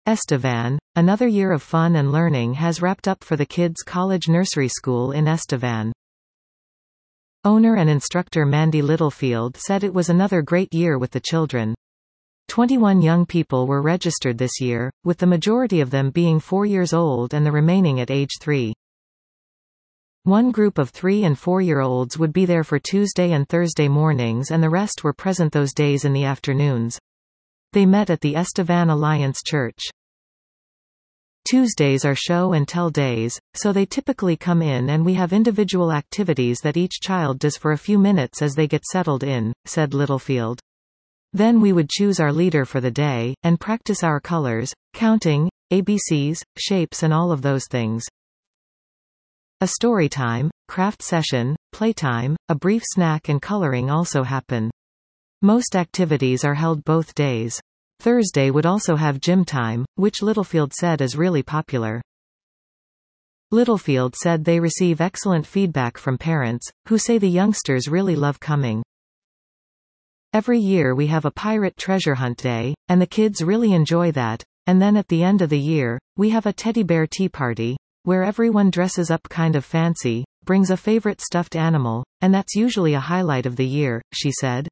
Estevan, another year of fun and learning has wrapped up for the kids' college nursery school in Estevan. Owner and instructor Mandy Littlefield said it was another great year with the children. 21 young people were registered this year, with the majority of them being 4 years old and the remaining at age 3. One group of 3- and 4-year-olds would be there for Tuesday and Thursday mornings and the rest were present those days in the afternoons. They met at the Estevan Alliance Church. Tuesdays are show and tell days, so they typically come in and we have individual activities that each child does for a few minutes as they get settled in, said Littlefield. Then we would choose our leader for the day, and practice our colors, counting, ABCs, shapes and all of those things. A story time, craft session, playtime, a brief snack and coloring also happen. Most activities are held both days. Thursday would also have gym time, which Littlefield said is really popular. Littlefield said they receive excellent feedback from parents, who say the youngsters really love coming. Every year we have a pirate treasure hunt day, and the kids really enjoy that, and then at the end of the year, we have a teddy bear tea party, where everyone dresses up kind of fancy, brings a favorite stuffed animal, and that's usually a highlight of the year, she said.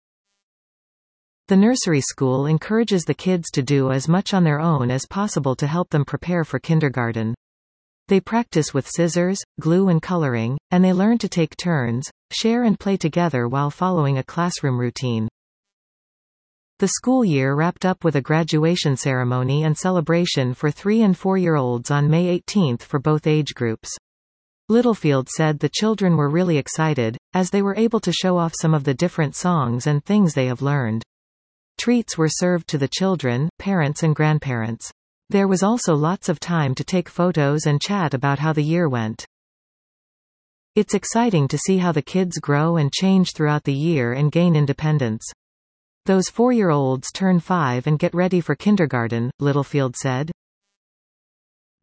The nursery school encourages the kids to do as much on their own as possible to help them prepare for kindergarten. They practice with scissors, glue and coloring, and they learn to take turns, share and play together while following a classroom routine. The school year wrapped up with a graduation ceremony and celebration for 3- and 4-year-olds on May 18 for both age groups. Littlefield said the children were really excited, as they were able to show off some of the different songs and things they have learned. Treats were served to the children, parents and grandparents. There was also lots of time to take photos and chat about how the year went. It's exciting to see how the kids grow and change throughout the year and gain independence. Those 4-year-olds turn 5 and get ready for kindergarten, Littlefield said.